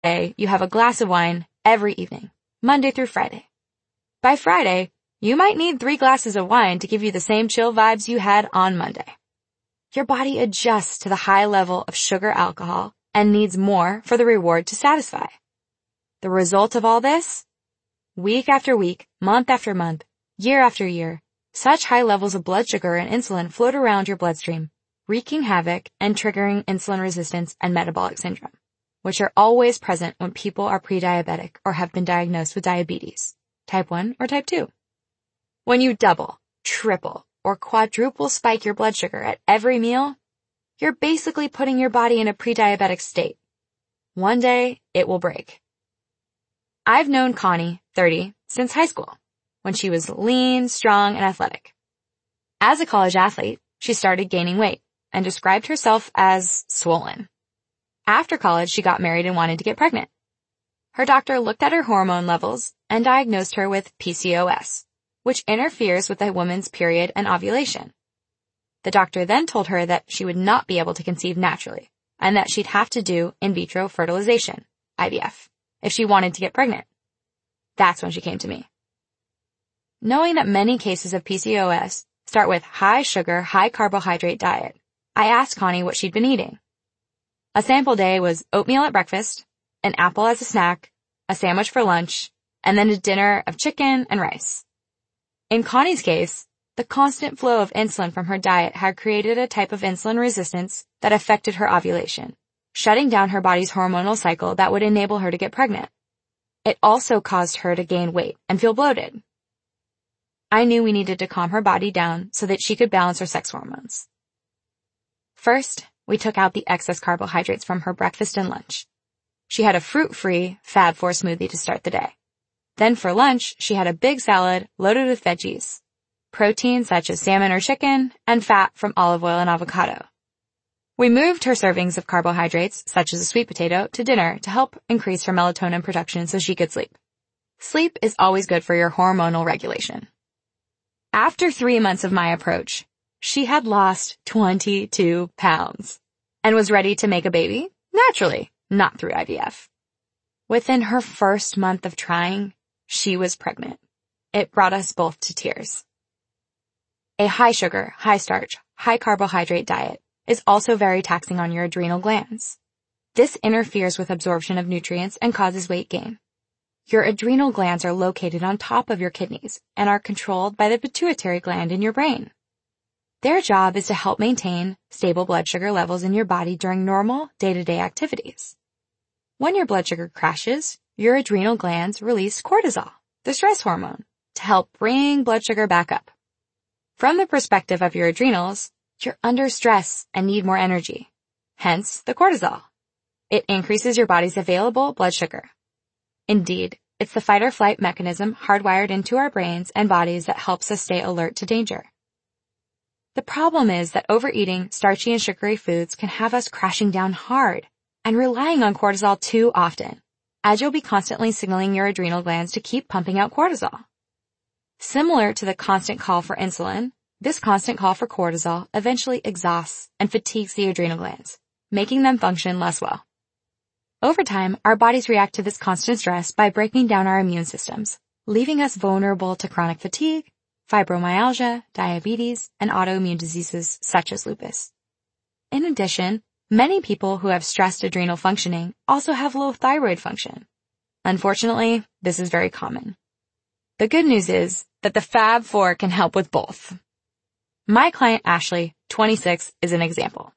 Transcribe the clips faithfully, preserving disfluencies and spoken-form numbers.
Day, you have a glass of wine every evening, Monday through Friday. By Friday, you might need three glasses of wine to give you the same chill vibes you had on Monday. Your body adjusts to the high level of sugar alcohol and needs more for the reward to satisfy. The result of all this? Week after week, month after month, year after year, such high levels of blood sugar and insulin float around your bloodstream, wreaking havoc and triggering insulin resistance and metabolic syndrome, which are always present when people are pre-diabetic or have been diagnosed with diabetes, type one or type two. When you double, triple, or quadruple spike your blood sugar at every meal, you're basically putting your body in a pre-diabetic state. One day, it will break. I've known Connie, thirty, since high school, when she was lean, strong, and athletic. As a college athlete, she started gaining weight and described herself as swollen. After college, she got married and wanted to get pregnant. Her doctor looked at her hormone levels and diagnosed her with P C O S, which interferes with a woman's period and ovulation. The doctor then told her that she would not be able to conceive naturally and that she'd have to do in vitro fertilization, I V F, if she wanted to get pregnant. That's when she came to me. Knowing that many cases of P C O S start with high sugar, high carbohydrate diet, I asked Connie what she'd been eating. A sample day was oatmeal at breakfast, an apple as a snack, a sandwich for lunch, and then a dinner of chicken and rice. In Connie's case, the constant flow of insulin from her diet had created a type of insulin resistance that affected her ovulation, shutting down her body's hormonal cycle that would enable her to get pregnant. It also caused her to gain weight and feel bloated. I knew we needed to calm her body down so that she could balance her sex hormones. First, we took out the excess carbohydrates from her breakfast and lunch. She had a fruit-free Fab Four smoothie to start the day. Then for lunch, she had a big salad loaded with veggies, protein such as salmon or chicken, and fat from olive oil and avocado. We moved her servings of carbohydrates, such as a sweet potato, to dinner to help increase her melatonin production so she could sleep. Sleep is always good for your hormonal regulation. After three months of my approach, she had lost twenty-two pounds and was ready to make a baby, naturally, not through I V F. Within her first month of trying, she was pregnant. It brought us both to tears. A high sugar, high starch, high carbohydrate diet is also very taxing on your adrenal glands. This interferes with absorption of nutrients and causes weight gain. Your adrenal glands are located on top of your kidneys and are controlled by the pituitary gland in your brain. Their job is to help maintain stable blood sugar levels in your body during normal day-to-day activities. When your blood sugar crashes, your adrenal glands release cortisol, the stress hormone, to help bring blood sugar back up. From the perspective of your adrenals, you're under stress and need more energy, hence the cortisol. It increases your body's available blood sugar. Indeed, it's the fight or flight mechanism hardwired into our brains and bodies that helps us stay alert to danger. The problem is that overeating starchy and sugary foods can have us crashing down hard and relying on cortisol too often, as you'll be constantly signaling your adrenal glands to keep pumping out cortisol. Similar to the constant call for insulin, this constant call for cortisol eventually exhausts and fatigues the adrenal glands, making them function less well. Over time, our bodies react to this constant stress by breaking down our immune systems, leaving us vulnerable to chronic fatigue, fibromyalgia, diabetes, and autoimmune diseases such as lupus. In addition, many people who have stressed adrenal functioning also have low thyroid function. Unfortunately, this is very common. The good news is that the Fab Four can help with both. My client Ashley, twenty-six, is an example.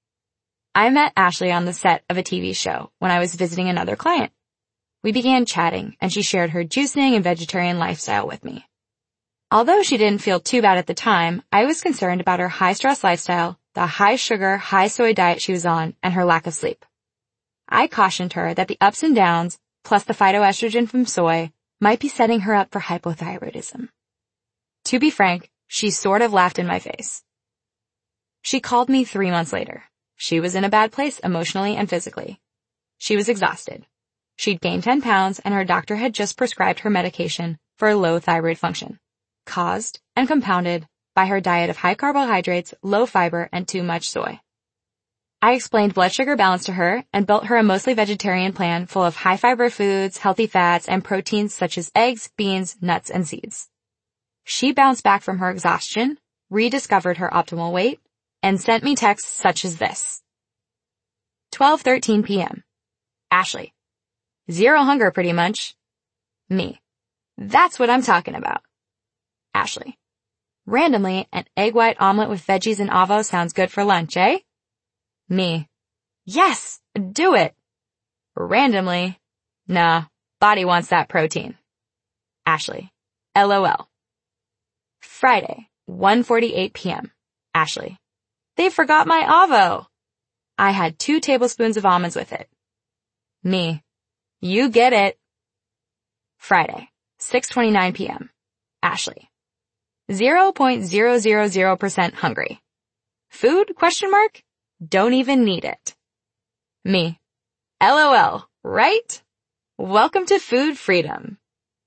I met Ashley on the set of a T V show when I was visiting another client. We began chatting, and she shared her juicing and vegetarian lifestyle with me. Although she didn't feel too bad at the time, I was concerned about her high-stress lifestyle, the high-sugar, high-soy diet she was on, and her lack of sleep. I cautioned her that the ups and downs, plus the phytoestrogen from soy, might be setting her up for hypothyroidism. To be frank, she sort of laughed in my face. She called me three months later. She was in a bad place emotionally and physically. She was exhausted. She'd gained ten pounds and her doctor had just prescribed her medication for low thyroid function, caused and compounded by her diet of high carbohydrates, low fiber, and too much soy. I explained blood sugar balance to her and built her a mostly vegetarian plan full of high-fiber foods, healthy fats, and proteins such as eggs, beans, nuts, and seeds. She bounced back from her exhaustion, rediscovered her optimal weight, and sent me texts such as this. twelve thirteen p.m. Ashley. Zero hunger pretty much. Me. That's what I'm talking about. Ashley. Randomly, an egg white omelet with veggies and avo sounds good for lunch, eh? Me. Yes, do it. Randomly. Nah, body wants that protein. Ashley. LOL. Friday, one forty-eight p.m. Ashley. They forgot my avo. I had two tablespoons of almonds with it. Me. You get it. Friday, six twenty-nine p.m. Ashley. zero point zero zero zero percent hungry. Food? Question mark? Don't even need it. Me. LOL, right? Welcome to food freedom.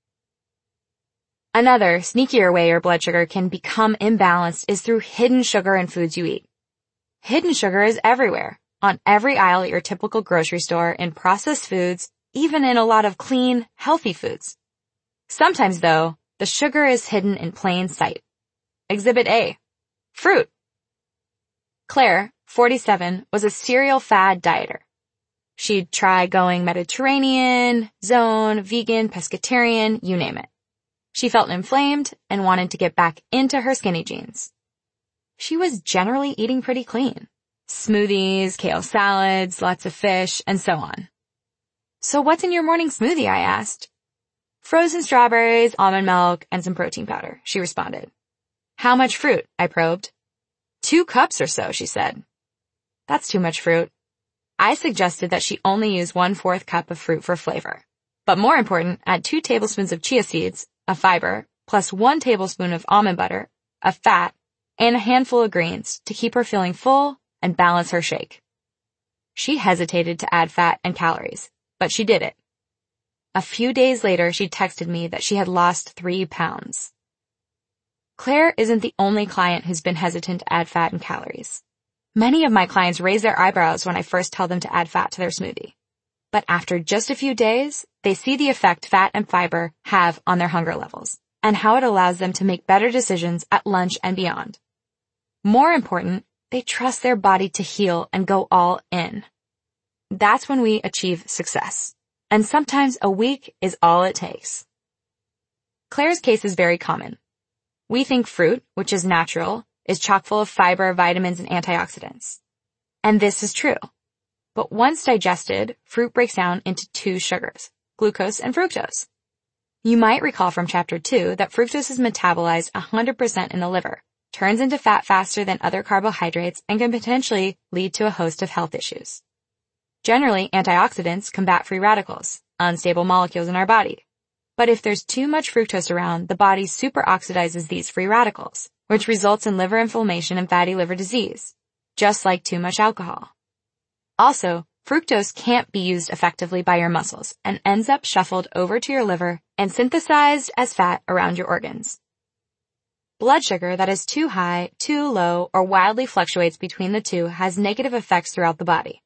Another, sneakier way your blood sugar can become imbalanced is through hidden sugar in foods you eat. Hidden sugar is everywhere, on every aisle at your typical grocery store, in processed foods, even in a lot of clean, healthy foods. Sometimes, though, the sugar is hidden in plain sight. Exhibit A. Fruit. Claire, forty-seven, was a serial fad dieter. She'd try going Mediterranean, zone, vegan, pescatarian, you name it. She felt inflamed and wanted to get back into her skinny jeans. She was generally eating pretty clean. Smoothies, kale salads, lots of fish, and so on. So what's in your morning smoothie, I asked. Frozen strawberries, almond milk, and some protein powder, she responded. How much fruit? I probed. Two cups or so, she said. That's too much fruit. I suggested that she only use one-fourth cup of fruit for flavor. But more important, add two tablespoons of chia seeds, a fiber, plus one tablespoon of almond butter, a fat, and a handful of greens to keep her feeling full and balance her shake. She hesitated to add fat and calories, but she did it. A few days later, she texted me that she had lost three pounds. Claire isn't the only client who's been hesitant to add fat and calories. Many of my clients raise their eyebrows when I first tell them to add fat to their smoothie. But after just a few days, they see the effect fat and fiber have on their hunger levels and how it allows them to make better decisions at lunch and beyond. More important, they trust their body to heal and go all in. That's when we achieve success. And sometimes a week is all it takes. Claire's case is very common. We think fruit, which is natural, is chock full of fiber, vitamins, and antioxidants. And this is true. But once digested, fruit breaks down into two sugars, glucose and fructose. You might recall from chapter two that fructose is metabolized one hundred percent in the liver, turns into fat faster than other carbohydrates, and can potentially lead to a host of health issues. Generally, antioxidants combat free radicals, unstable molecules in our body. But if there's too much fructose around, the body superoxidizes these free radicals, which results in liver inflammation and fatty liver disease, just like too much alcohol. Also, fructose can't be used effectively by your muscles and ends up shuffled over to your liver and synthesized as fat around your organs. Blood sugar that is too high, too low, or wildly fluctuates between the two has negative effects throughout the body.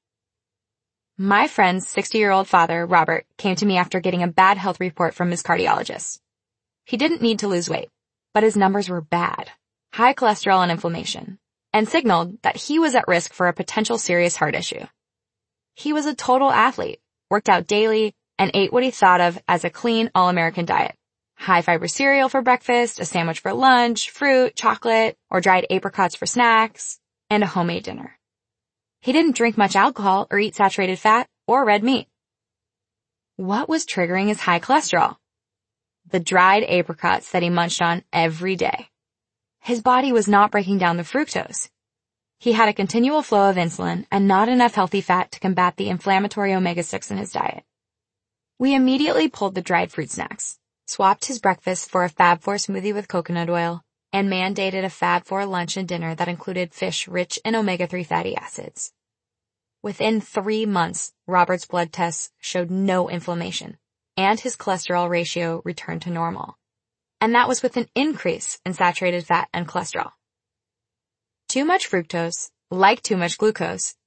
My friend's sixty-year-old father, Robert, came to me after getting a bad health report from his cardiologist. He didn't need to lose weight, but his numbers were bad, high cholesterol and inflammation, and signaled that he was at risk for a potential serious heart issue. He was a total athlete, worked out daily, and ate what he thought of as a clean, all-American diet. High-fiber cereal for breakfast, a sandwich for lunch, fruit, chocolate, or dried apricots for snacks, and a homemade dinner. He didn't drink much alcohol or eat saturated fat or red meat. What was triggering his high cholesterol? The dried apricots that he munched on every day. His body was not breaking down the fructose. He had a continual flow of insulin and not enough healthy fat to combat the inflammatory omega six in his diet. We immediately pulled the dried fruit snacks, swapped his breakfast for a Fab four smoothie with coconut oil, and mandated a Fab four lunch and dinner that included fish rich in omega three fatty acids. Within three months, Robert's blood tests showed no inflammation, and his cholesterol ratio returned to normal. And that was with an increase in saturated fat and cholesterol. Too much fructose, like too much glucose,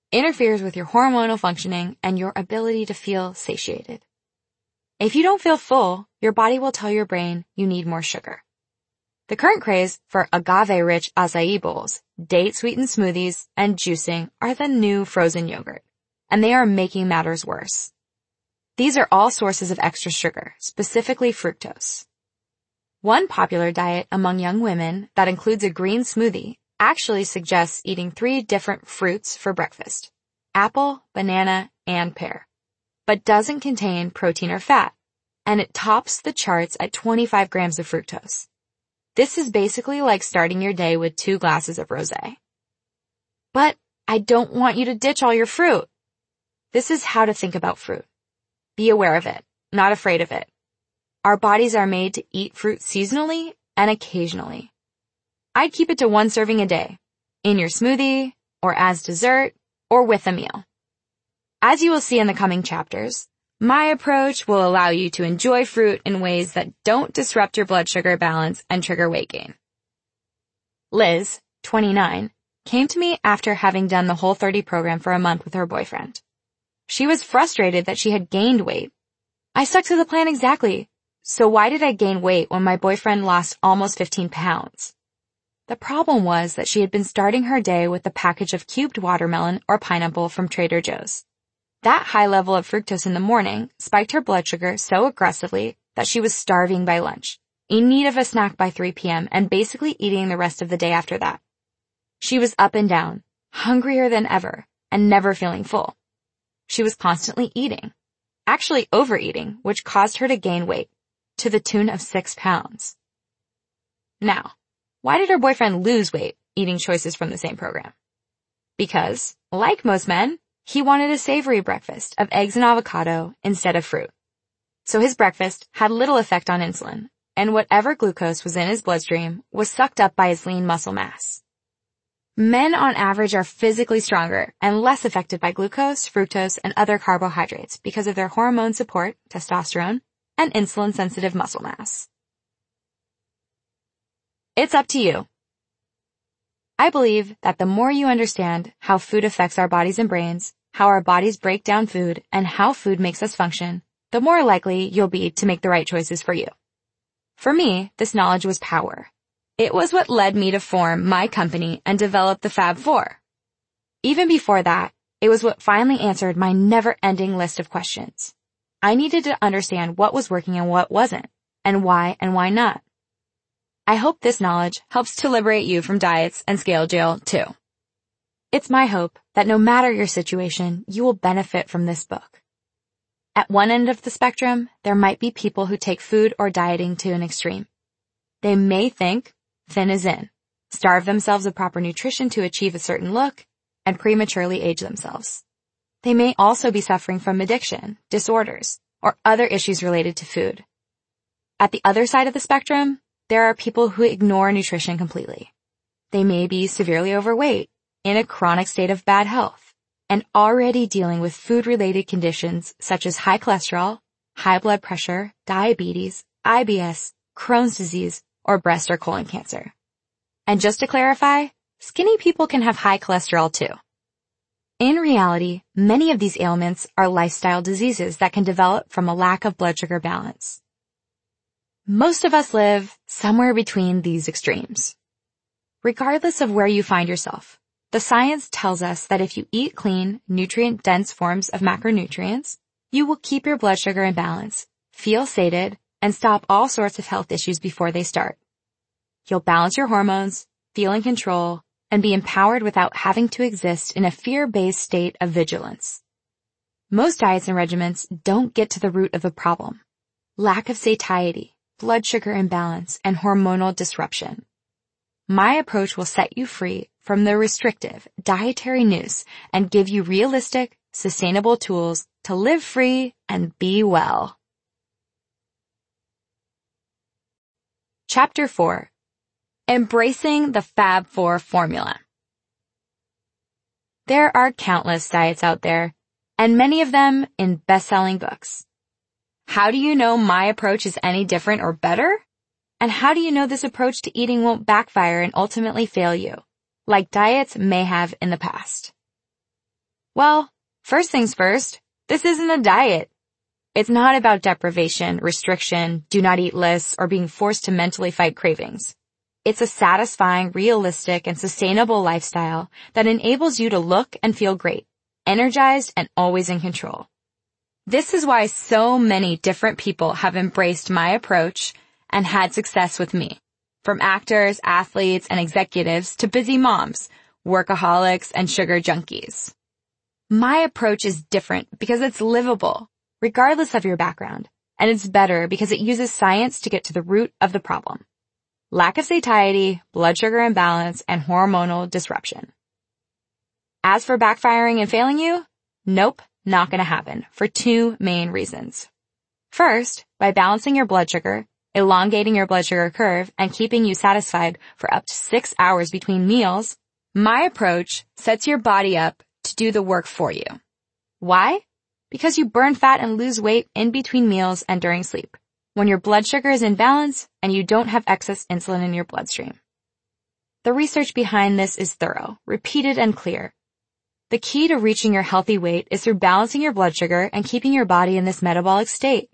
interferes with your hormonal functioning and your ability to feel satiated. If you don't feel full, your body will tell your brain you need more sugar. The current craze for agave-rich acai bowls, date-sweetened smoothies, and juicing are the new frozen yogurt, and they are making matters worse. These are all sources of extra sugar, specifically fructose. One popular diet among young women that includes a green smoothie actually suggests eating three different fruits for breakfast: apple, banana, and pear, but doesn't contain protein or fat, and it tops the charts at twenty-five grams of fructose. This is basically like starting your day with two glasses of rosé. But I don't want you to ditch all your fruit. This is how to think about fruit. Be aware of it, not afraid of it. Our bodies are made to eat fruit seasonally and occasionally. I'd keep it to one serving a day, in your smoothie, or as dessert, or with a meal. As you will see in the coming chapters, my approach will allow you to enjoy fruit in ways that don't disrupt your blood sugar balance and trigger weight gain. Liz, twenty-nine, came to me after having done the Whole thirty program for a month with her boyfriend. She was frustrated that she had gained weight. I stuck to the plan exactly. So why did I gain weight when my boyfriend lost almost fifteen pounds? The problem was that she had been starting her day with a package of cubed watermelon or pineapple from Trader Joe's. That high level of fructose in the morning spiked her blood sugar so aggressively that she was starving by lunch, in need of a snack by three p.m., and basically eating the rest of the day after that. She was up and down, hungrier than ever, and never feeling full. She was constantly eating, actually overeating, which caused her to gain weight, to the tune of six pounds. Now, why did her boyfriend lose weight eating choices from the same program? Because, like most men, he wanted a savory breakfast of eggs and avocado instead of fruit. So his breakfast had little effect on insulin, and whatever glucose was in his bloodstream was sucked up by his lean muscle mass. Men on average are physically stronger and less affected by glucose, fructose, and other carbohydrates because of their hormone support, testosterone, and insulin-sensitive muscle mass. It's up to you. I believe that the more you understand how food affects our bodies and brains, how our bodies break down food, and how food makes us function, the more likely you'll be to make the right choices for you. For me, this knowledge was power. It was what led me to form my company and develop the Fab Four. Even before that, it was what finally answered my never-ending list of questions. I needed to understand what was working and what wasn't, and why and why not. I hope this knowledge helps to liberate you from diets and scale jail too. It's my hope that no matter your situation, you will benefit from this book. At one end of the spectrum, there might be people who take food or dieting to an extreme. They may think thin is in, starve themselves of proper nutrition to achieve a certain look, and prematurely age themselves. They may also be suffering from addiction, disorders, or other issues related to food. At the other side of the spectrum, there are people who ignore nutrition completely. They may be severely overweight, in a chronic state of bad health, and already dealing with food-related conditions such as high cholesterol, high blood pressure, diabetes, I B S, Crohn's disease, or breast or colon cancer. And just to clarify, skinny people can have high cholesterol too. In reality, many of these ailments are lifestyle diseases that can develop from a lack of blood sugar balance. Most of us live somewhere between these extremes. Regardless of where you find yourself, the science tells us that if you eat clean, nutrient-dense forms of macronutrients, you will keep your blood sugar in balance, feel sated, and stop all sorts of health issues before they start. You'll balance your hormones, feel in control, and be empowered without having to exist in a fear-based state of vigilance. Most diets and regimens don't get to the root of the problem: lack of satiety, blood sugar imbalance, and hormonal disruption. My approach will set you free from the restrictive dietary noose and give you realistic, sustainable tools to live free and be well. Chapter four. Embracing the Fab Four Formula. There are countless diets out there, and many of them in best-selling books. How do you know my approach is any different or better? And how do you know this approach to eating won't backfire and ultimately fail you, like diets may have in the past? Well, first things first, this isn't a diet. It's not about deprivation, restriction, do not eat lists, or being forced to mentally fight cravings. It's a satisfying, realistic, and sustainable lifestyle that enables you to look and feel great, energized, and always in control. This is why so many different people have embraced my approach and had success with me. From actors, athletes, and executives to busy moms, workaholics, and sugar junkies. My approach is different because it's livable, regardless of your background, and it's better because it uses science to get to the root of the problem. Lack of satiety, blood sugar imbalance, and hormonal disruption. As for backfiring and failing you, nope, not gonna happen for two main reasons. First, by balancing your blood sugar, elongating your blood sugar curve, and keeping you satisfied for up to six hours between meals, my approach sets your body up to do the work for you. Why? Because you burn fat and lose weight in between meals and during sleep, when your blood sugar is in balance and you don't have excess insulin in your bloodstream. The research behind this is thorough, repeated, and clear. The key to reaching your healthy weight is through balancing your blood sugar and keeping your body in this metabolic state.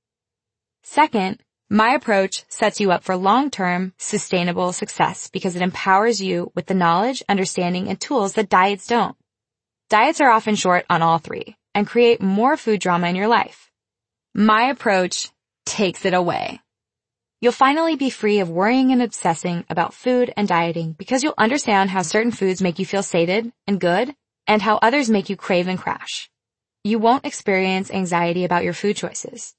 Second, my approach sets you up for long-term, sustainable success because it empowers you with the knowledge, understanding, and tools that diets don't. Diets are often short on all three and create more food drama in your life. My approach takes it away. You'll finally be free of worrying and obsessing about food and dieting because you'll understand how certain foods make you feel sated and good and how others make you crave and crash. You won't experience anxiety about your food choices.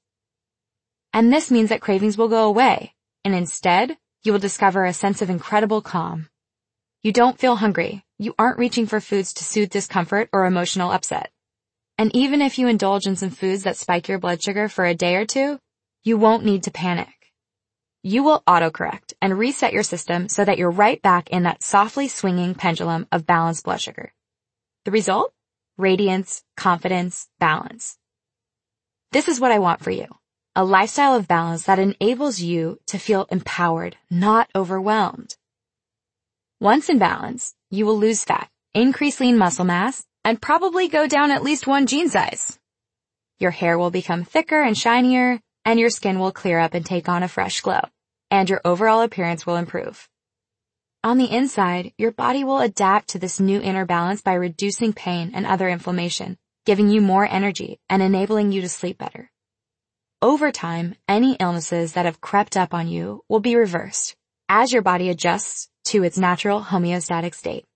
And this means that cravings will go away, and instead, you will discover a sense of incredible calm. You don't feel hungry. You aren't reaching for foods to soothe discomfort or emotional upset. And even if you indulge in some foods that spike your blood sugar for a day or two, you won't need to panic. You will autocorrect and reset your system so that you're right back in that softly swinging pendulum of balanced blood sugar. The result? Radiance, confidence, balance. This is what I want for you. A lifestyle of balance that enables you to feel empowered, not overwhelmed. Once in balance, you will lose fat, increase lean muscle mass, and probably go down at least one jean size. Your hair will become thicker and shinier, and your skin will clear up and take on a fresh glow, and your overall appearance will improve. On the inside, your body will adapt to this new inner balance by reducing pain and other inflammation, giving you more energy and enabling you to sleep better. Over time, any illnesses that have crept up on you will be reversed as your body adjusts to its natural homeostatic state.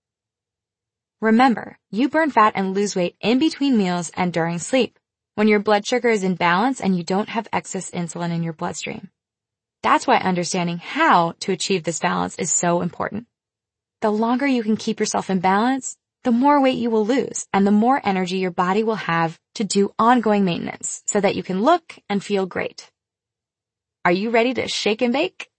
Remember, you burn fat and lose weight in between meals and during sleep, when your blood sugar is in balance and you don't have excess insulin in your bloodstream. That's why understanding how to achieve this balance is so important. The longer you can keep yourself in balance, the more weight you will lose and the more energy your body will have to do ongoing maintenance so that you can look and feel great. Are you ready to shake and bake?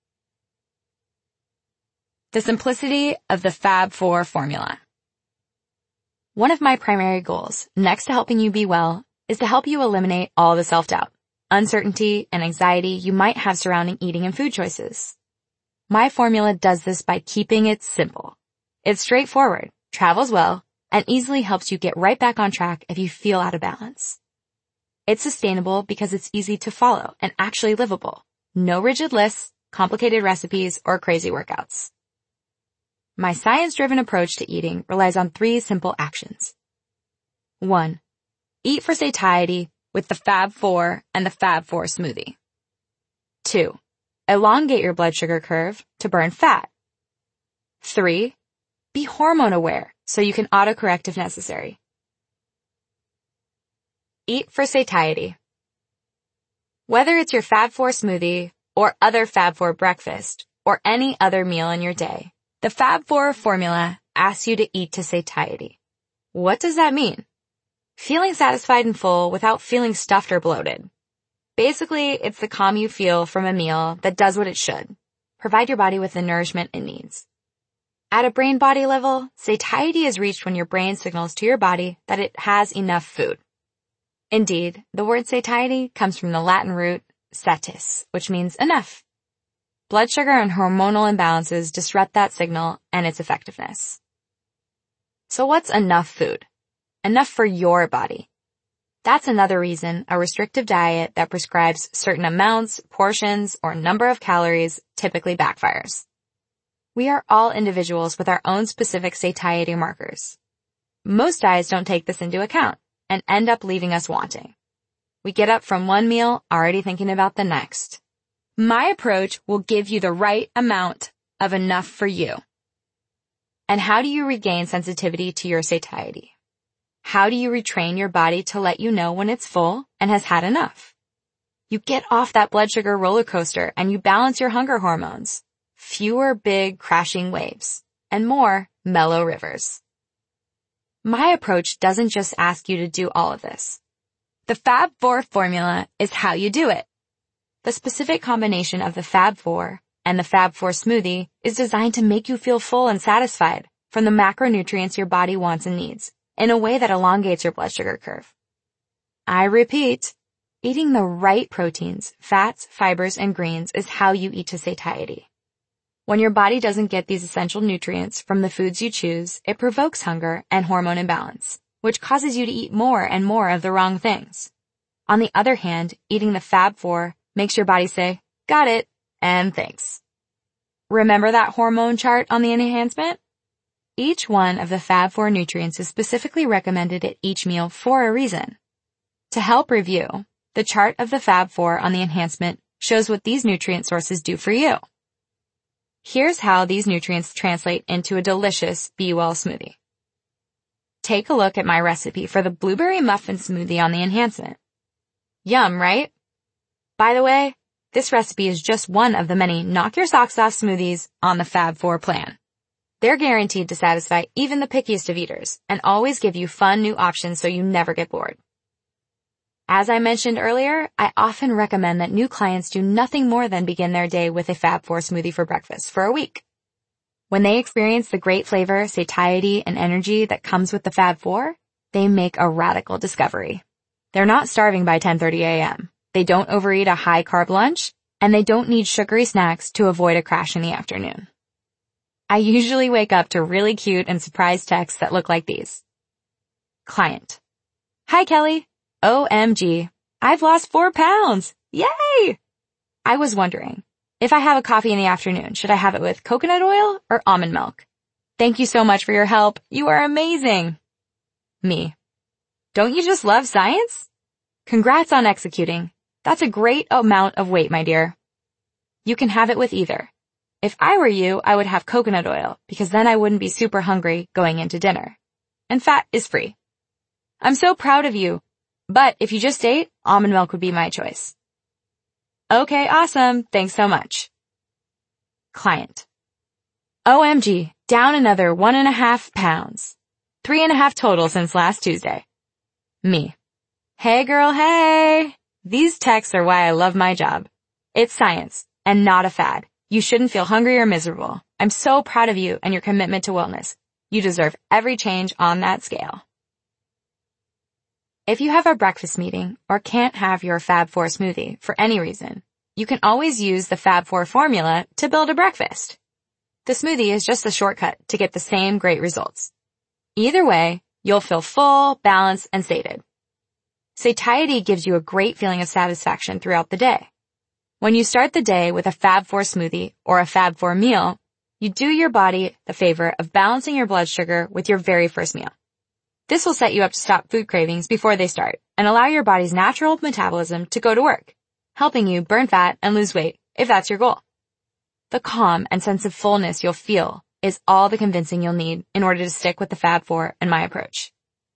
The simplicity of the Fab Four formula. One of my primary goals, next to helping you be well, is to help you eliminate all the self-doubt, uncertainty, and anxiety you might have surrounding eating and food choices. My formula does this by keeping it simple. It's straightforward, travels well, and easily helps you get right back on track if you feel out of balance. It's sustainable because it's easy to follow and actually livable. No rigid lists, complicated recipes, or crazy workouts. My science-driven approach to eating relies on three simple actions. One, eat for satiety with the Fab Four and the Fab Four smoothie. Two, elongate your blood sugar curve to burn fat. Three, be hormone aware so you can autocorrect if necessary. Eat for satiety. Whether it's your Fab Four smoothie or other Fab Four breakfast or any other meal in your day, the Fab Four formula asks you to eat to satiety. What does that mean? Feeling satisfied and full without feeling stuffed or bloated. Basically, it's the calm you feel from a meal that does what it should. Provide your body with the nourishment it needs. At a brain-body level, satiety is reached when your brain signals to your body that it has enough food. Indeed, the word satiety comes from the Latin root satis, which means enough. Blood sugar and hormonal imbalances disrupt that signal and its effectiveness. So what's enough food? enough for your body. That's another reason a restrictive diet that prescribes certain amounts, portions, or number of calories typically backfires. We are all individuals with our own specific satiety markers. Most diets don't take this into account and end up leaving us wanting. We get up from one meal already thinking about the next. My approach will give you the right amount of enough for you. And how do you regain sensitivity to your satiety? How do you retrain your body to let you know when it's full and has had enough? You get off that blood sugar roller coaster and you balance your hunger hormones. Fewer big crashing waves and more mellow rivers. My approach doesn't just ask you to do all of this. The Fab four formula is how you do it. The specific combination of the Fab four and the Fab four smoothie is designed to make you feel full and satisfied from the macronutrients your body wants and needs in a way that elongates your blood sugar curve. I repeat, eating the right proteins, fats, fibers, and greens is how you eat to satiety. When your body doesn't get these essential nutrients from the foods you choose, it provokes hunger and hormone imbalance, which causes you to eat more and more of the wrong things. On the other hand, eating the Fab four makes your body say, got it, and thanks. Remember that hormone chart on the enhancement? Each one of the Fab four nutrients is specifically recommended at each meal for a reason. To help review, the chart of the Fab four on the enhancement shows what these nutrient sources do for you. Here's how these nutrients translate into a delicious Be Well smoothie. Take a look at my recipe for the blueberry muffin smoothie on the enhancement. Yum, right? By the way, this recipe is just one of the many knock your socks off smoothies on the Fab four plan. They're guaranteed to satisfy even the pickiest of eaters and always give you fun new options so you never get bored. As I mentioned earlier, I often recommend that new clients do nothing more than begin their day with a Fab four smoothie for breakfast for a week. When they experience the great flavor, satiety, and energy that comes with the Fab four, they make a radical discovery. They're not starving by ten thirty a.m. They don't overeat a high-carb lunch, and they don't need sugary snacks to avoid a crash in the afternoon. I usually wake up to really cute and surprise texts that look like these. Client. Hi, Kelly. O M G. I've lost four pounds. Yay! I was wondering, if I have a coffee in the afternoon, should I have it with coconut oil or almond milk? Thank you so much for your help. You are amazing. Me. Don't you just love science? Congrats on executing. That's a great amount of weight, my dear. You can have it with either. If I were you, I would have coconut oil because then I wouldn't be super hungry going into dinner. And fat is free. I'm so proud of you. But if you just ate, almond milk would be my choice. Okay, awesome. Thanks so much. Client. O M G, down another one and a half pounds. Three and a half total since last Tuesday. Me. Hey girl, hey. These texts are why I love my job. It's science and not a fad. You shouldn't feel hungry or miserable. I'm so proud of you and your commitment to wellness. You deserve every change on that scale. If you have a breakfast meeting or can't have your Fab four smoothie for any reason, you can always use the Fab four formula to build a breakfast. The smoothie is just a shortcut to get the same great results. Either way, you'll feel full, balanced, and sated. Satiety gives you a great feeling of satisfaction throughout the day. When you start the day with a Fab four smoothie or a Fab four meal, you do your body the favor of balancing your blood sugar with your very first meal. This will set you up to stop food cravings before they start and allow your body's natural metabolism to go to work, helping you burn fat and lose weight if that's your goal. The calm and sense of fullness you'll feel is all the convincing you'll need in order to stick with the Fab four and my approach.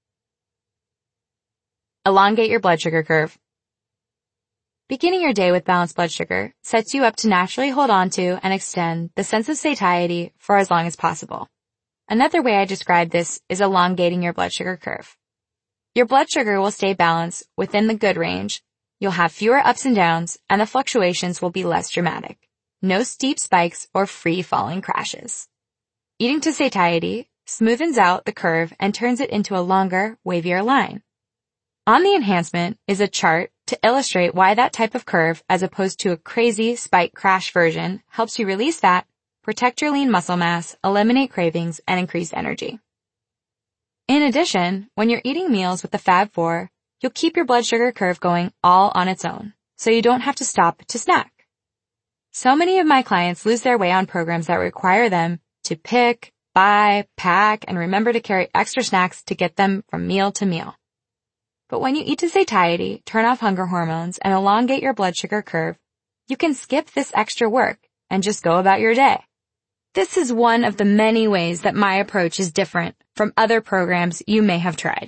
Elongate your blood sugar curve. Beginning your day with balanced blood sugar sets you up to naturally hold on to and extend the sense of satiety for as long as possible. Another way I describe this is elongating your blood sugar curve. Your blood sugar will stay balanced within the good range. You'll have fewer ups and downs, and the fluctuations will be less dramatic. No steep spikes or free-falling crashes. Eating to satiety smoothens out the curve and turns it into a longer, wavier line. On the enhancement is a chart to illustrate why that type of curve, as opposed to a crazy spike crash version, helps you release fat, protect your lean muscle mass, eliminate cravings, and increase energy. In addition, when you're eating meals with the Fab Four, you'll keep your blood sugar curve going all on its own, so you don't have to stop to snack. So many of my clients lose their way on programs that require them to pick, buy, pack, and remember to carry extra snacks to get them from meal to meal. But when you eat to satiety, turn off hunger hormones, and elongate your blood sugar curve, you can skip this extra work and just go about your day. This is one of the many ways that my approach is different from other programs you may have tried.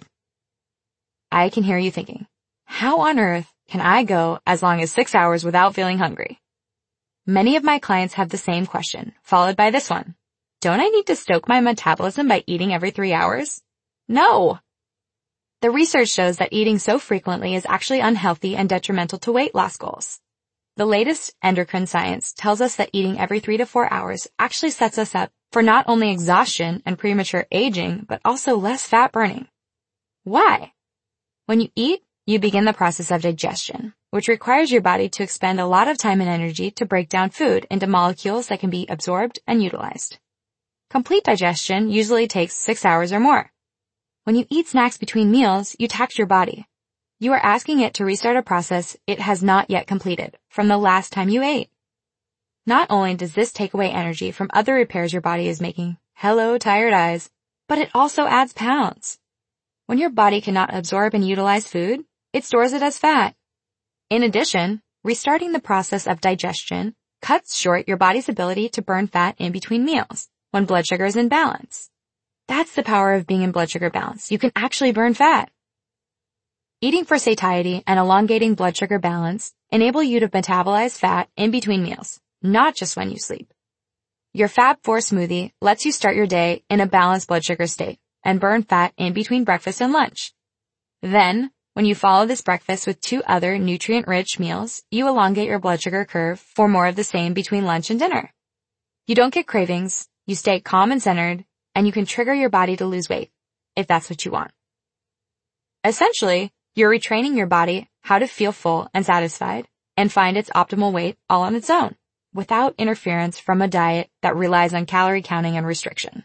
I can hear you thinking, how on earth can I go as long as six hours without feeling hungry? Many of my clients have the same question, followed by this one. Don't I need to stoke my metabolism by eating every three hours? No! The research shows that eating so frequently is actually unhealthy and detrimental to weight loss goals. The latest endocrine science tells us that eating every three to four hours actually sets us up for not only exhaustion and premature aging, but also less fat burning. Why? When you eat, you begin the process of digestion, which requires your body to expend a lot of time and energy to break down food into molecules that can be absorbed and utilized. Complete digestion usually takes six hours or more. When you eat snacks between meals, you tax your body. You are asking it to restart a process it has not yet completed from the last time you ate. Not only does this take away energy from other repairs your body is making, hello tired eyes, but it also adds pounds. When your body cannot absorb and utilize food, it stores it as fat. In addition, restarting the process of digestion cuts short your body's ability to burn fat in between meals when blood sugar is in balance. That's the power of being in blood sugar balance. You can actually burn fat. Eating for satiety and elongating blood sugar balance enable you to metabolize fat in between meals, not just when you sleep. Your Fab Four smoothie lets you start your day in a balanced blood sugar state and burn fat in between breakfast and lunch. Then, when you follow this breakfast with two other nutrient-rich meals, you elongate your blood sugar curve for more of the same between lunch and dinner. You don't get cravings, you stay calm and centered, and you can trigger your body to lose weight, if that's what you want. Essentially, you're retraining your body how to feel full and satisfied and find its optimal weight all on its own, without interference from a diet that relies on calorie counting and restriction.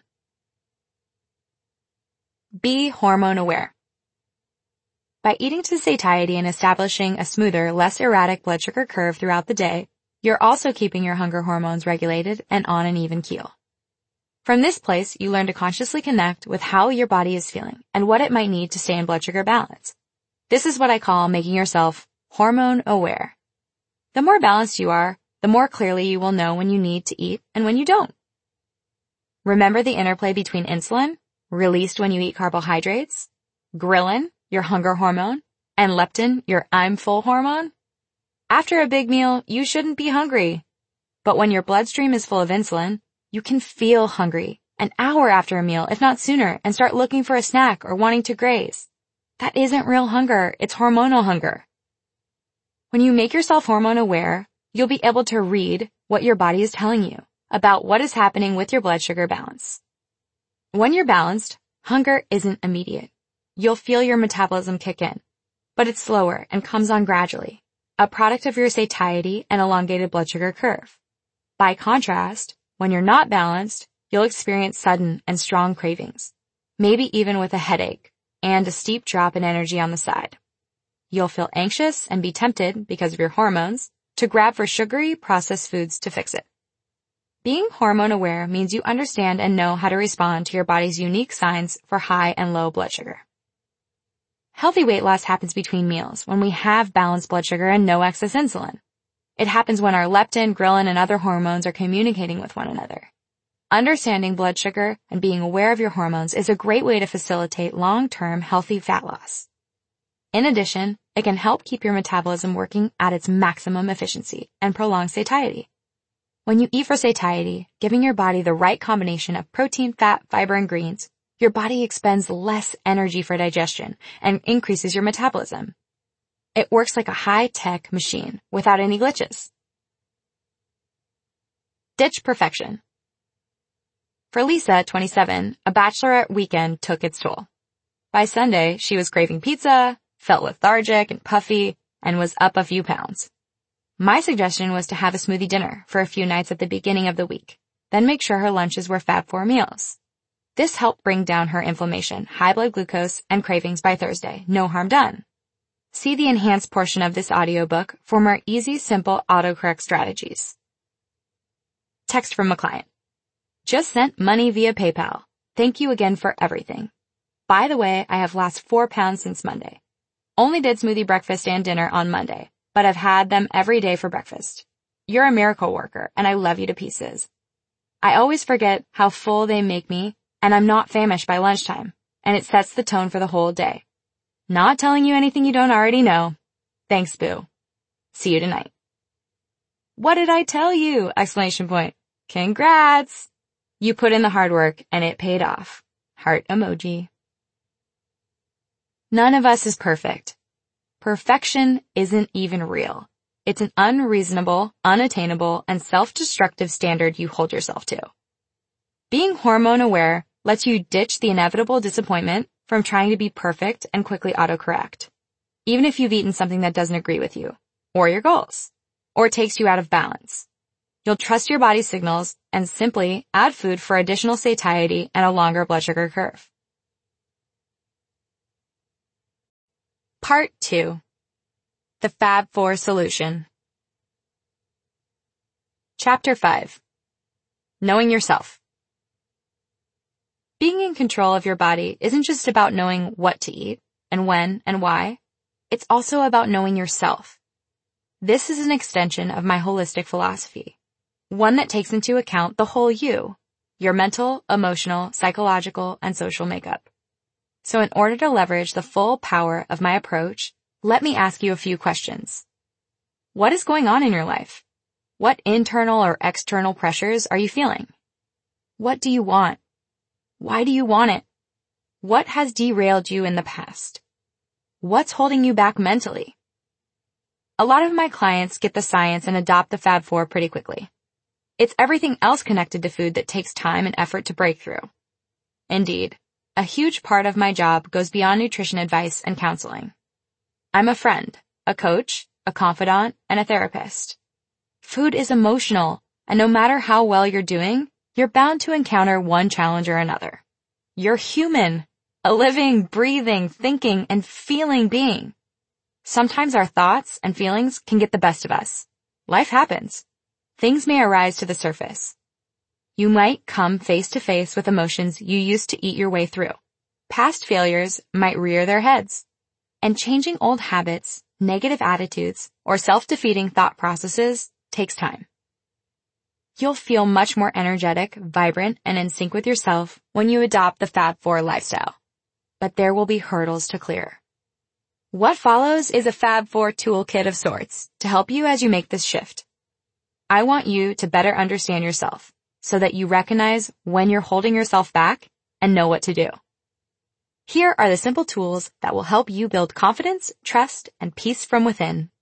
Be hormone aware. By eating to satiety and establishing a smoother, less erratic blood sugar curve throughout the day, you're also keeping your hunger hormones regulated and on an even keel. From this place, you learn to consciously connect with how your body is feeling and what it might need to stay in blood sugar balance. This is what I call making yourself hormone aware. The more balanced you are, the more clearly you will know when you need to eat and when you don't. Remember the interplay between insulin, released when you eat carbohydrates, ghrelin, your hunger hormone, and leptin, your I'm full hormone? After a big meal, you shouldn't be hungry. But when your bloodstream is full of insulin, you can feel hungry an hour after a meal, if not sooner, and start looking for a snack or wanting to graze. That isn't real hunger, it's hormonal hunger. When you make yourself hormone aware, you'll be able to read what your body is telling you about what is happening with your blood sugar balance. When you're balanced, hunger isn't immediate. You'll feel your metabolism kick in, but it's slower and comes on gradually, a product of your satiety and elongated blood sugar curve. By contrast, when you're not balanced, you'll experience sudden and strong cravings, maybe even with a headache and a steep drop in energy on the side. You'll feel anxious and be tempted, because of your hormones, to grab for sugary, processed foods to fix it. Being hormone aware means you understand and know how to respond to your body's unique signs for high and low blood sugar. Healthy weight loss happens between meals when we have balanced blood sugar and no excess insulin. It happens when our leptin, ghrelin, and other hormones are communicating with one another. Understanding blood sugar and being aware of your hormones is a great way to facilitate long-term healthy fat loss. In addition, it can help keep your metabolism working at its maximum efficiency and prolong satiety. When you eat for satiety, giving your body the right combination of protein, fat, fiber, and greens, your body expends less energy for digestion and increases your metabolism. It works like a high-tech machine without any glitches. Ditch perfection. For Lisa, twenty-seven, a bachelorette weekend took its toll. By Sunday, she was craving pizza, felt lethargic and puffy, and was up a few pounds. My suggestion was to have a smoothie dinner for a few nights at the beginning of the week, then make sure her lunches were Fab Four meals. This helped bring down her inflammation, high blood glucose, and cravings by Thursday. No harm done. See the enhanced portion of this audiobook for more easy, simple autocorrect strategies. Text from a client. Just sent money via PayPal. Thank you again for everything. By the way, I have lost four pounds since Monday. Only did smoothie breakfast and dinner on Monday, but I've had them every day for breakfast. You're a miracle worker, and I love you to pieces. I always forget how full they make me, and I'm not famished by lunchtime, and it sets the tone for the whole day. Not telling you anything you don't already know. Thanks, boo. See you tonight. What did I tell you? Exclamation point. Congrats! You put in the hard work, and it paid off. Heart emoji. None of us is perfect. Perfection isn't even real. It's an unreasonable, unattainable, and self-destructive standard you hold yourself to. Being hormone aware lets you ditch the inevitable disappointment from trying to be perfect and quickly autocorrect, even if you've eaten something that doesn't agree with you, or your goals, or takes you out of balance. You'll trust your body's signals and simply add food for additional satiety and a longer blood sugar curve. Part two. The Fab Four Solution. Chapter five. Knowing yourself. Being in control of your body isn't just about knowing what to eat and when and why. It's also about knowing yourself. This is an extension of my holistic philosophy, one that takes into account the whole you, your mental, emotional, psychological, and social makeup. So in order to leverage the full power of my approach, let me ask you a few questions. What is going on in your life? What internal or external pressures are you feeling? What do you want? Why do you want it? What has derailed you in the past? What's holding you back mentally? A lot of my clients get the science and adopt the Fab Four pretty quickly. It's everything else connected to food that takes time and effort to break through. Indeed, a huge part of my job goes beyond nutrition advice and counseling. I'm a friend, a coach, a confidant, and a therapist. Food is emotional, and no matter how well you're doing, you're bound to encounter one challenge or another. You're human, a living, breathing, thinking, and feeling being. Sometimes our thoughts and feelings can get the best of us. Life happens. Things may arise to the surface. You might come face to face with emotions you used to eat your way through. Past failures might rear their heads. And changing old habits, negative attitudes, or self-defeating thought processes takes time. You'll feel much more energetic, vibrant, and in sync with yourself when you adopt the Fab Four lifestyle. But there will be hurdles to clear. What follows is a Fab Four toolkit of sorts to help you as you make this shift. I want you to better understand yourself so that you recognize when you're holding yourself back and know what to do. Here are the simple tools that will help you build confidence, trust, and peace from within.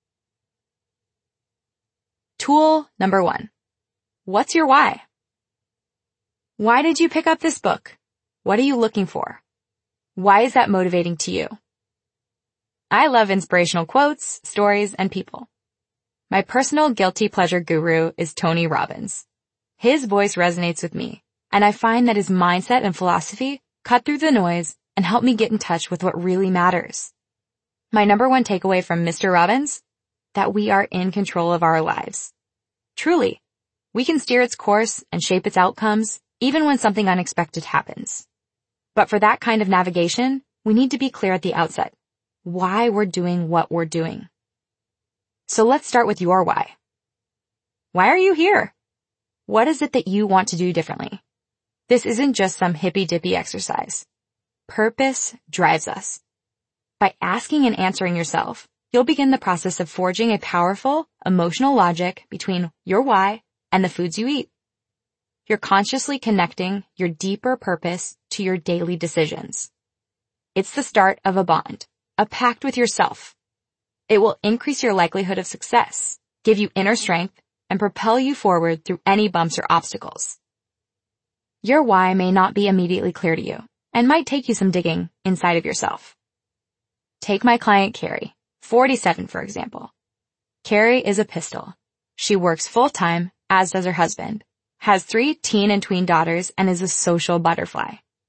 Tool number one. What's your why? Why did you pick up this book? What are you looking for? Why is that motivating to you? I love inspirational quotes, stories, and people. My personal guilty pleasure guru is Tony Robbins. His voice resonates with me, and I find that his mindset and philosophy cut through the noise and help me get in touch with what really matters. My number one takeaway from Mister Robbins? That we are in control of our lives. Truly, we can steer its course and shape its outcomes even when something unexpected happens. But for that kind of navigation, we need to be clear at the outset why we're doing what we're doing. So let's start with your why. Why are you here? What is it that you want to do differently? This isn't just some hippy-dippy exercise. Purpose drives us. By asking and answering yourself, you'll begin the process of forging a powerful, emotional logic between your why and the foods you eat. You're consciously connecting your deeper purpose to your daily decisions. It's the start of a bond, a pact with yourself. It will increase your likelihood of success, give you inner strength, and propel you forward through any bumps or obstacles. Your why may not be immediately clear to you and might take you some digging inside of yourself. Take my client Carrie, forty-seven for example. Carrie is a pistol. She works full-time, as does her husband, has three teen and tween daughters, and is a social butterfly.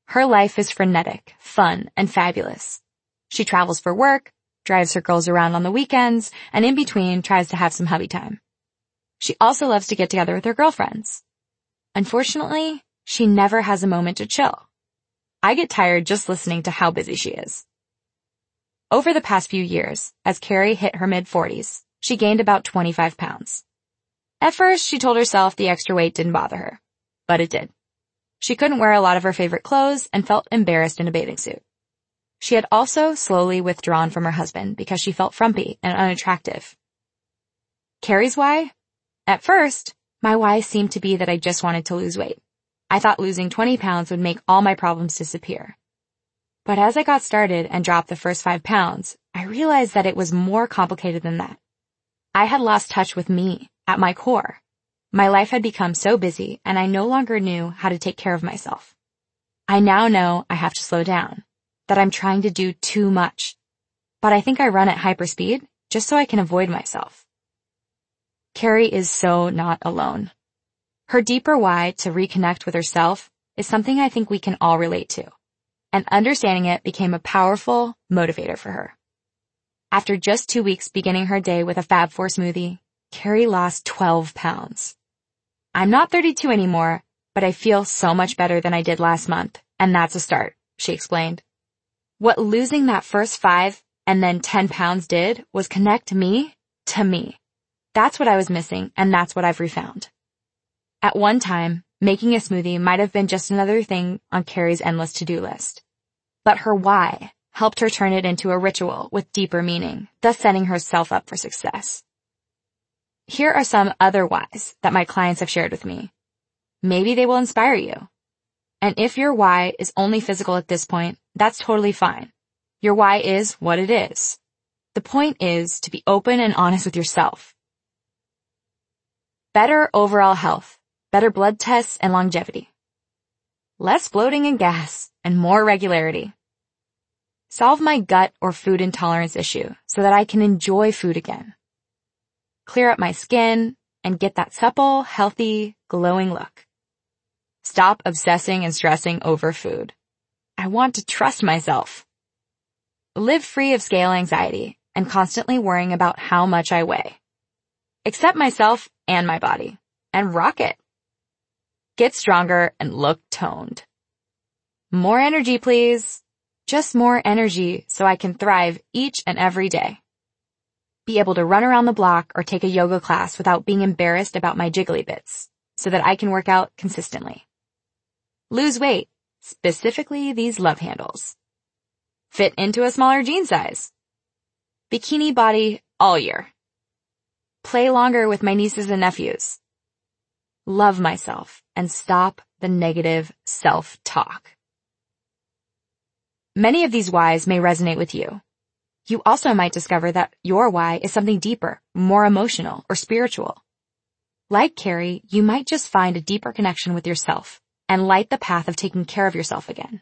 Her life is frenetic, fun, and fabulous. She travels for work, drives her girls around on the weekends, and in between tries to have some hubby time. She also loves to get together with her girlfriends. Unfortunately, she never has a moment to chill. I get tired just listening to how busy she is. Over the past few years, as Carrie hit her mid-forties, she gained about twenty-five pounds. At first, she told herself the extra weight didn't bother her, but it did. She couldn't wear a lot of her favorite clothes and felt embarrassed in a bathing suit. She had also slowly withdrawn from her husband because she felt frumpy and unattractive. Carrie's why? At first, my why seemed to be that I just wanted to lose weight. I thought losing twenty pounds would make all my problems disappear. But as I got started and dropped the first five pounds, I realized that it was more complicated than that. I had lost touch with me at my core. My life had become so busy and I no longer knew how to take care of myself. I now know I have to slow down, that I'm trying to do too much. But I think I run at hyperspeed just so I can avoid myself. Carrie is so not alone. Her deeper why to reconnect with herself is something I think we can all relate to, and understanding it became a powerful motivator for her. After just two weeks beginning her day with a Fab Four smoothie, Carrie lost twelve pounds. I'm not thirty-two anymore, but I feel so much better than I did last month, and that's a start, she explained. What losing that first five and then ten pounds did was connect me to me. That's what I was missing, and that's what I've refound. At one time, making a smoothie might have been just another thing on Carrie's endless to-do list. But her why helped her turn it into a ritual with deeper meaning, thus setting herself up for success. Here are some other whys that my clients have shared with me. Maybe they will inspire you. And if your why is only physical at this point, that's totally fine. Your why is what it is. The point is to be open and honest with yourself. Better overall health, better blood tests and longevity. Less bloating and gas, and more regularity. Solve my gut or food intolerance issue so that I can enjoy food again. Clear up my skin and get that supple, healthy, glowing look. Stop obsessing and stressing over food. I want to trust myself. Live free of scale anxiety and constantly worrying about how much I weigh. Accept myself and my body, and rock it. Get stronger and look toned. More energy, please. Just more energy so I can thrive each and every day. Be able to run around the block or take a yoga class without being embarrassed about my jiggly bits, so that I can work out consistently. Lose weight, specifically these love handles. Fit into a smaller jean size. Bikini body all year. Play longer with my nieces and nephews. Love myself and stop the negative self-talk. Many of these whys may resonate with you. You also might discover that your why is something deeper, more emotional, or spiritual. Like Carrie, you might just find a deeper connection with yourself and light the path of taking care of yourself again.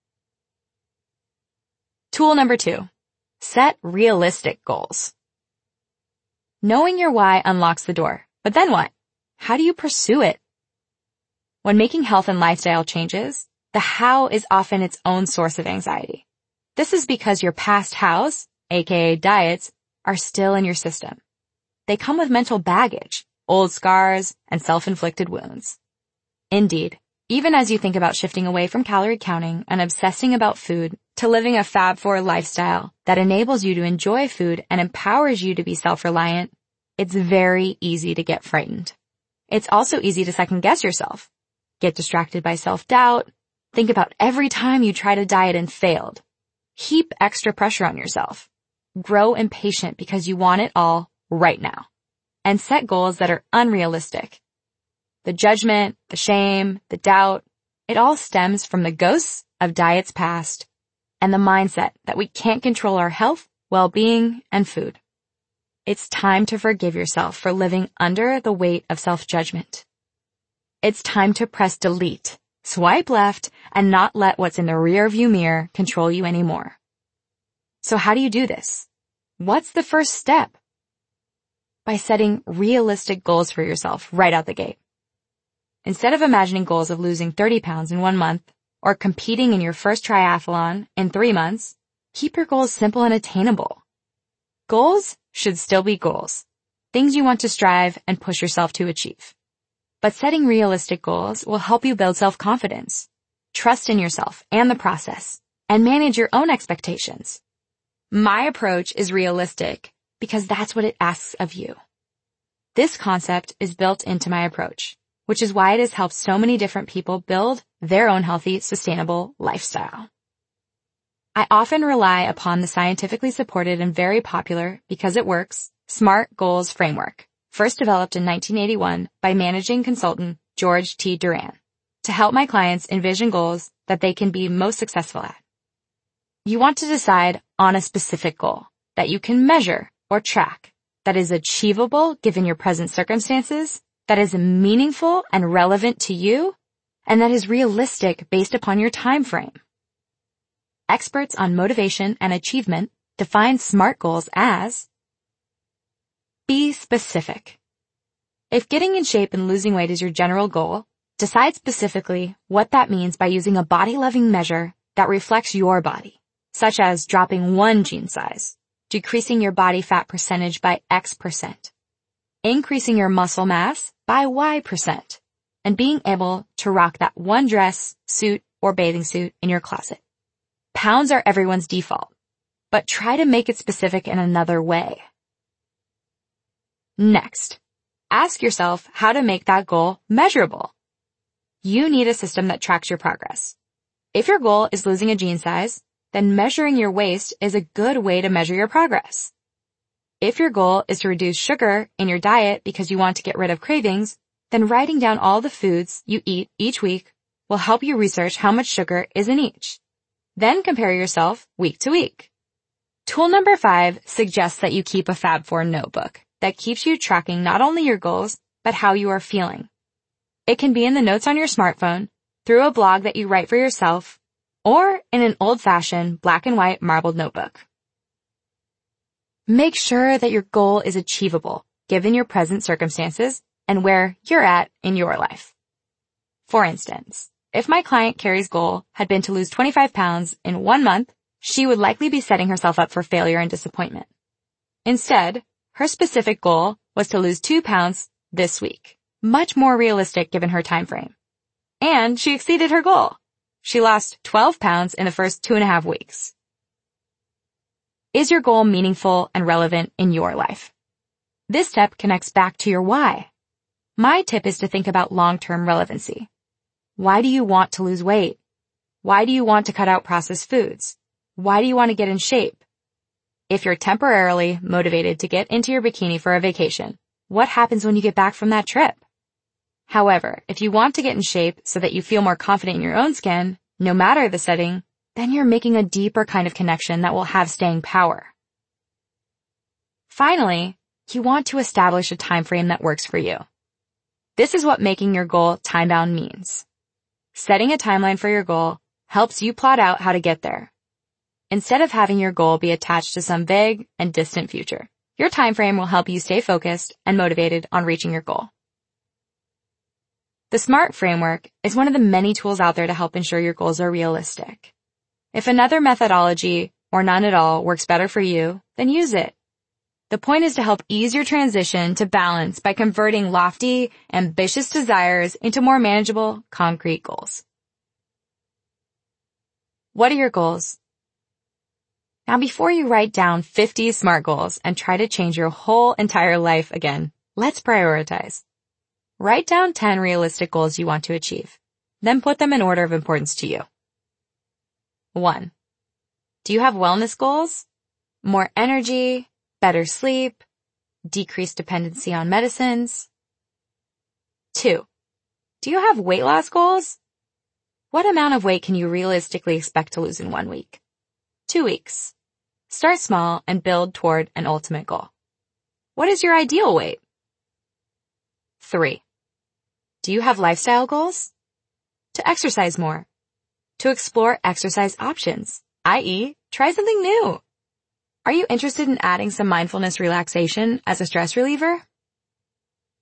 Tool number two, set realistic goals. Knowing your why unlocks the door, but then what? How do you pursue it? When making health and lifestyle changes, the how is often its own source of anxiety. This is because your past hows, aka diets, are still in your system. They come with mental baggage, old scars, and self-inflicted wounds. Indeed, even as you think about shifting away from calorie counting and obsessing about food to living a Fab Four lifestyle that enables you to enjoy food and empowers you to be self-reliant, it's very easy to get frightened. It's also easy to second-guess yourself, get distracted by self-doubt, think about every time you tried a diet and failed, heap extra pressure on yourself, grow impatient because you want it all right now, and set goals that are unrealistic. The judgment, the shame, the doubt, it all stems from the ghosts of diets past and the mindset that we can't control our health, well-being, and food. It's time to forgive yourself for living under the weight of self-judgment. It's time to press delete, swipe left, and not let what's in the rearview mirror control you anymore. So how do you do this? What's the first step? By setting realistic goals for yourself right out the gate. Instead of imagining goals of losing thirty pounds in one month or competing in your first triathlon in three months, keep your goals simple and attainable. Goals should still be goals, things you want to strive and push yourself to achieve. But setting realistic goals will help you build self-confidence, trust in yourself and the process, and manage your own expectations. My approach is realistic because that's what it asks of you. This concept is built into my approach, which is why it has helped so many different people build their own healthy, sustainable lifestyle. I often rely upon the scientifically supported and very popular, because it works, SMART Goals framework, first developed in nineteen eighty-one by managing consultant George T. Duran, to help my clients envision goals that they can be most successful at. You want to decide on a specific goal that you can measure or track, that is achievable given your present circumstances, that is meaningful and relevant to you, and that is realistic based upon your time frame. Experts on motivation and achievement define SMART goals as: be specific. If getting in shape and losing weight is your general goal, decide specifically what that means by using a body-loving measure that reflects your body, such as dropping one jean size, decreasing your body fat percentage by X percent, increasing your muscle mass by Y percent, and being able to rock that one dress, suit, or bathing suit in your closet. Pounds are everyone's default, but try to make it specific in another way. Next, ask yourself how to make that goal measurable. You need a system that tracks your progress. If your goal is losing a jean size, then measuring your waist is a good way to measure your progress. If your goal is to reduce sugar in your diet because you want to get rid of cravings, then writing down all the foods you eat each week will help you research how much sugar is in each. Then compare yourself week to week. Tool number five suggests that you keep a Fab Four notebook that keeps you tracking not only your goals, but how you are feeling. It can be in the notes on your smartphone, through a blog that you write for yourself, or in an old-fashioned black and white marbled notebook. Make sure that your goal is achievable, given your present circumstances and where you're at in your life. For instance, if my client Carrie's goal had been to lose twenty-five pounds in one month, she would likely be setting herself up for failure and disappointment. Instead, her specific goal was to lose two pounds this week, much more realistic given her time frame. And she exceeded her goal. She lost twelve pounds in the first two and a half weeks. Is your goal meaningful and relevant in your life? This step connects back to your why. My tip is to think about long-term relevancy. Why do you want to lose weight? Why do you want to cut out processed foods? Why do you want to get in shape? If you're temporarily motivated to get into your bikini for a vacation, what happens when you get back from that trip? However, if you want to get in shape so that you feel more confident in your own skin, no matter the setting, then you're making a deeper kind of connection that will have staying power. Finally, you want to establish a time frame that works for you. This is what making your goal time-bound means. Setting a timeline for your goal helps you plot out how to get there. Instead of having your goal be attached to some vague and distant future, your time frame will help you stay focused and motivated on reaching your goal. The SMART framework is one of the many tools out there to help ensure your goals are realistic. If another methodology, or none at all, works better for you, then use it. The point is to help ease your transition to balance by converting lofty, ambitious desires into more manageable, concrete goals. What are your goals? Now, before you write down fifty SMART goals and try to change your whole entire life again, let's prioritize. Write down ten realistic goals you want to achieve. Then put them in order of importance to you. One. Do you have wellness goals? More energy, better sleep, decreased dependency on medicines? Two. Do you have weight loss goals? What amount of weight can you realistically expect to lose in one week? Two weeks. Start small and build toward an ultimate goal. What is your ideal weight? Three. Do you have lifestyle goals? To exercise more. To explore exercise options, that is, try something new. Are you interested in adding some mindfulness relaxation as a stress reliever?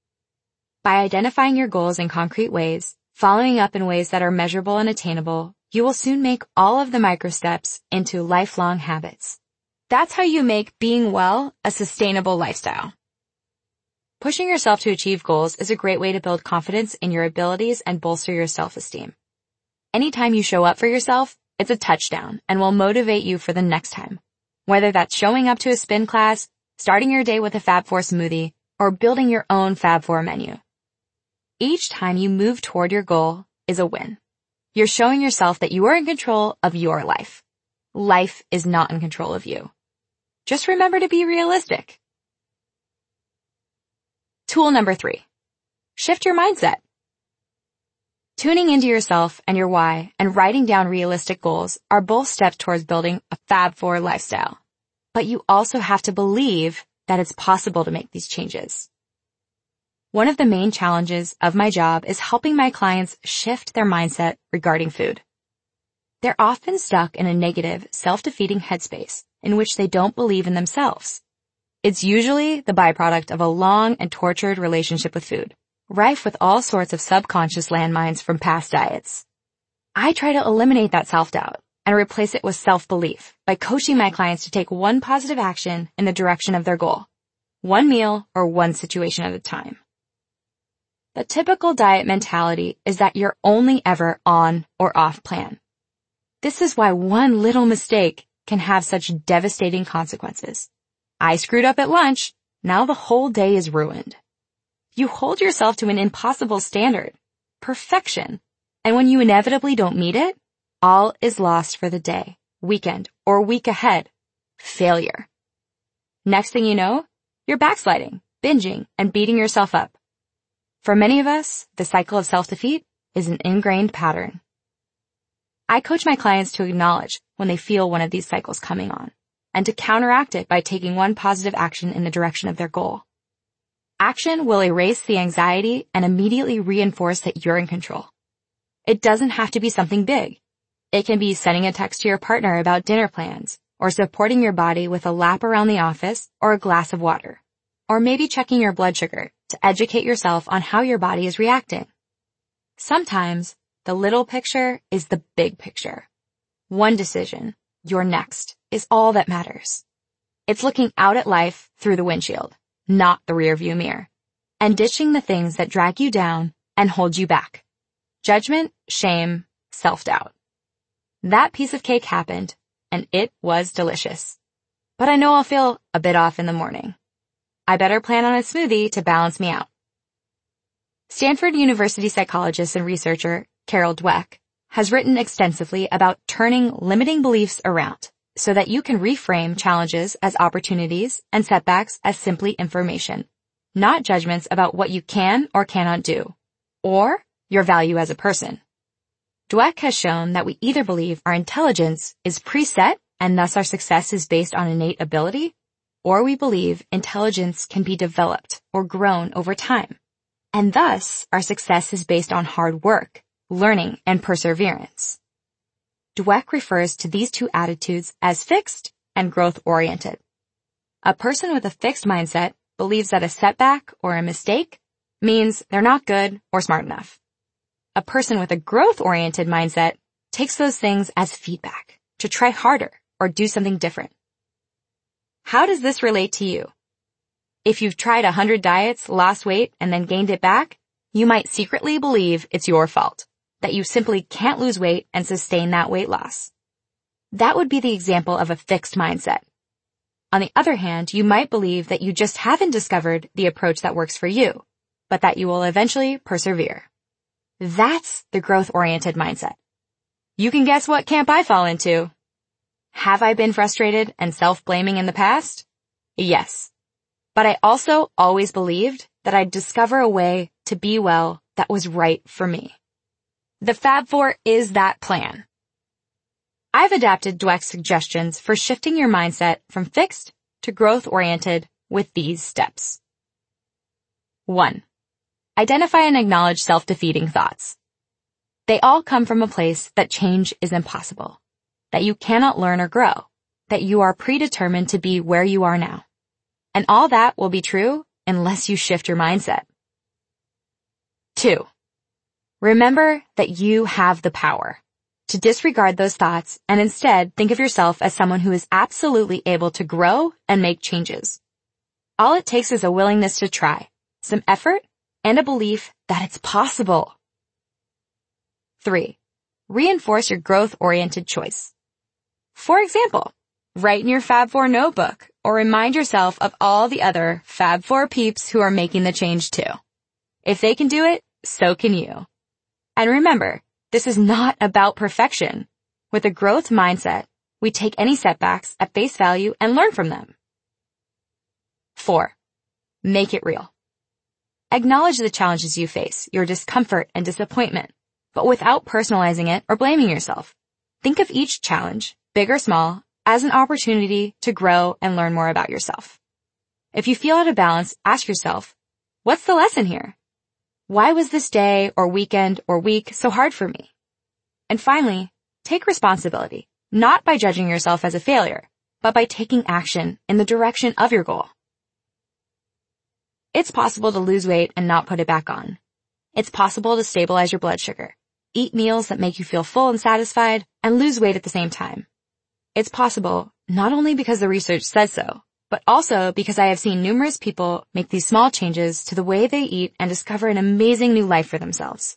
By identifying your goals in concrete ways, following up in ways that are measurable and attainable, you will soon make all of the micro steps into lifelong habits. That's how you make being well a sustainable lifestyle. Pushing yourself to achieve goals is a great way to build confidence in your abilities and bolster your self-esteem. Anytime you show up for yourself, it's a touchdown and will motivate you for the next time. Whether that's showing up to a spin class, starting your day with a Fab Four smoothie, or building your own Fab Four menu. Each time you move toward your goal is a win. You're showing yourself that you are in control of your life. Life is not in control of you. Just remember to be realistic. Tool number three. Shift your mindset. Tuning into yourself and your why and writing down realistic goals are both steps towards building a Fab Four lifestyle. But you also have to believe that it's possible to make these changes. One of the main challenges of my job is helping my clients shift their mindset regarding food. They're often stuck in a negative, self-defeating headspace in which they don't believe in themselves. It's usually the byproduct of a long and tortured relationship with food, rife with all sorts of subconscious landmines from past diets. I try to eliminate that self-doubt and replace it with self-belief by coaching my clients to take one positive action in the direction of their goal, one meal or one situation at a time. The typical diet mentality is that you're only ever on or off plan. This is why one little mistake can have such devastating consequences. I screwed up at lunch, now the whole day is ruined. You hold yourself to an impossible standard, perfection, and when you inevitably don't meet it, all is lost for the day, weekend, or week ahead. Failure. Next thing you know, you're backsliding, binging, and beating yourself up. For many of us, the cycle of self-defeat is an ingrained pattern. I coach my clients to acknowledge when they feel one of these cycles coming on, and to counteract it by taking one positive action in the direction of their goal. Action will erase the anxiety and immediately reinforce that you're in control. It doesn't have to be something big. It can be sending a text to your partner about dinner plans, or supporting your body with a lap around the office or a glass of water, or maybe checking your blood sugar to educate yourself on how your body is reacting. Sometimes, the little picture is the big picture. One decision, your next, is all that matters. It's looking out at life through the windshield, not the rearview mirror, and ditching the things that drag you down and hold you back. Judgment, shame, self-doubt. That piece of cake happened, and it was delicious. But I know I'll feel a bit off in the morning. I better plan on a smoothie to balance me out. Stanford University psychologist and researcher Carol Dweck has written extensively about turning limiting beliefs around so that you can reframe challenges as opportunities and setbacks as simply information, not judgments about what you can or cannot do, or your value as a person. Dweck has shown that we either believe our intelligence is preset and thus our success is based on innate ability, or we believe intelligence can be developed or grown over time, and thus our success is based on hard work, learning, and perseverance. Dweck refers to these two attitudes as fixed and growth-oriented. A person with a fixed mindset believes that a setback or a mistake means they're not good or smart enough. A person with a growth-oriented mindset takes those things as feedback to try harder or do something different. How does this relate to you? If you've tried a hundred diets, lost weight, and then gained it back, you might secretly believe it's your fault, that you simply can't lose weight and sustain that weight loss. That would be the example of a fixed mindset. On the other hand, you might believe that you just haven't discovered the approach that works for you, but that you will eventually persevere. That's the growth-oriented mindset. You can guess what camp I fall into. Have I been frustrated and self-blaming in the past? Yes. But I also always believed that I'd discover a way to be well that was right for me. The Fab Four is that plan. I've adapted Dweck's suggestions for shifting your mindset from fixed to growth-oriented with these steps. One. Identify and acknowledge self-defeating thoughts. They all come from a place that change is impossible, that you cannot learn or grow, that you are predetermined to be where you are now. And all that will be true unless you shift your mindset. Two. Remember that you have the power. to disregard those thoughts and instead think of yourself as someone who is absolutely able to grow and make changes. All it takes is a willingness to try, some effort, and a belief that it's possible. Three, reinforce your growth-oriented choice. For example, write in your Fab Four notebook or remind yourself of all the other Fab Four peeps who are making the change too. If they can do it, so can you. And remember, this is not about perfection. With a growth mindset, we take any setbacks at face value and learn from them. Four, make it real. Acknowledge the challenges you face, your discomfort and disappointment, but without personalizing it or blaming yourself. Think of each challenge, big or small, as an opportunity to grow and learn more about yourself. If you feel out of balance, ask yourself, what's the lesson here? Why was this day or weekend or week so hard for me? And finally, take responsibility, not by judging yourself as a failure, but by taking action in the direction of your goal. It's possible to lose weight and not put it back on. It's possible to stabilize your blood sugar, eat meals that make you feel full and satisfied, and lose weight at the same time. It's possible not only because the research says so, but also because I have seen numerous people make these small changes to the way they eat and discover an amazing new life for themselves.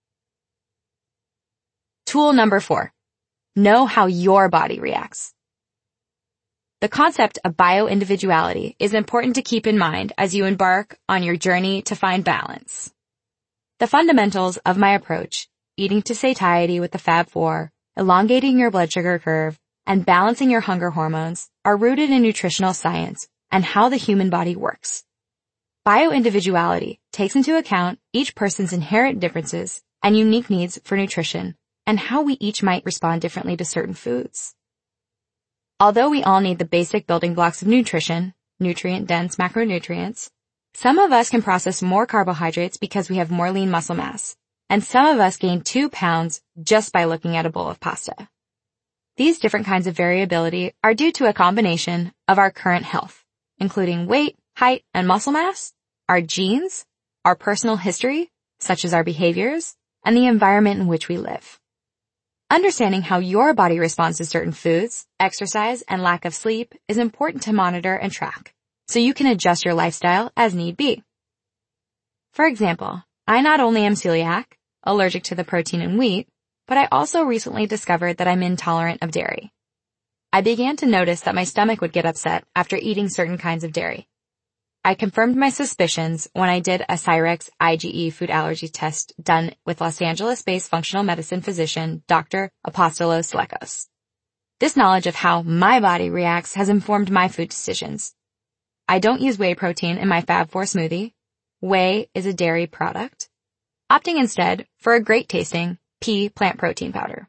Tool number four. Know how your body reacts. The concept of bio-individuality is important to keep in mind as you embark on your journey to find balance. The fundamentals of my approach, eating to satiety with the Fab Four, elongating your blood sugar curve, and balancing your hunger hormones, are rooted in nutritional science and how the human body works. Bio-individuality takes into account each person's inherent differences and unique needs for nutrition and how we each might respond differently to certain foods. Although we all need the basic building blocks of nutrition, nutrient-dense macronutrients, some of us can process more carbohydrates because we have more lean muscle mass, and some of us gain two pounds just by looking at a bowl of pasta. These different kinds of variability are due to a combination of our current health, including weight, height, and muscle mass, our genes, our personal history, such as our behaviors, and the environment in which we live. Understanding how your body responds to certain foods, exercise, and lack of sleep is important to monitor and track, so you can adjust your lifestyle as need be. For example, I not only am celiac, allergic to the protein in wheat, but I also recently discovered that I'm intolerant of dairy. I began to notice that my stomach would get upset after eating certain kinds of dairy. I confirmed my suspicions when I did a Cyrex IgE food allergy test done with Los Angeles-based functional medicine physician Doctor Apostolos Lekos. This knowledge of how my body reacts has informed my food decisions. I don't use whey protein in my Fab Four smoothie. Whey is a dairy product, opting instead for a great-tasting pea plant protein powder.